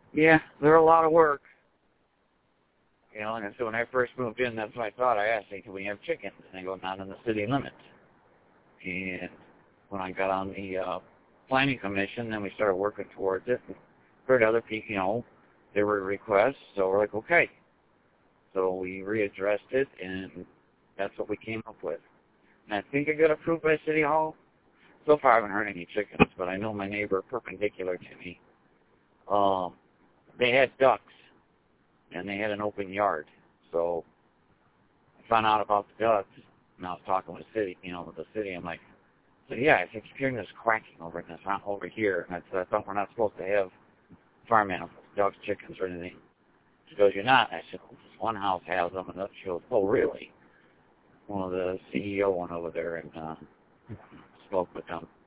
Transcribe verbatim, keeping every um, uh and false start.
Yeah, they're a lot of work. You know, and so when I first moved in, that's what I thought. I asked, hey, can we have chickens? And they go, not in the city limits. And when I got on the uh, planning commission, then we started working towards it. And heard other people, you know, there were requests, so we're like, okay. So we readdressed it, and that's what we came up with. And I think it got approved by City Hall. So far, I haven't heard any chickens, but I know my neighbor perpendicular to me, um, they had ducks, and they had an open yard. So I found out about the ducks, and I was talking with the city, you know, with the city. I'm like, so yeah, I keep hearing this quacking over in this over here. And I said, I thought we're not supposed to have farm animals, ducks, chickens, or anything. She goes, you're not. I said, well, this one house has them, and she goes, oh, really? One of the C E O went over there and uh, spoke with them.